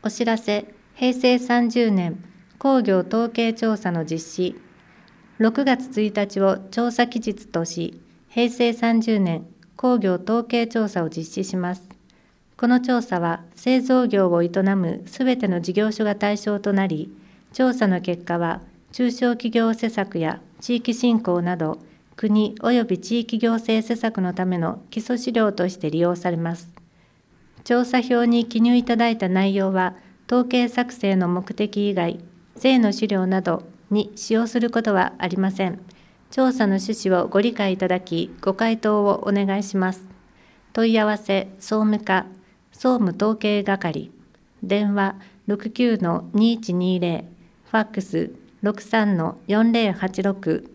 お知らせ、平成30年工業統計調査の実施。6月1日を調査期日とし、平成30年工業統計調査を実施します。この調査は製造業を営むすべての事業所が対象となり、調査の結果は中小企業施策や地域振興など国及び地域行政施策のための基礎資料として利用されます。調査票に記入いただいた内容は、統計作成の目的以外、税の資料などに使用することはありません。調査の趣旨をご理解いただき、ご回答をお願いします。問い合わせ、総務課、総務統計係、電話 69-2120、ファックス 63-4086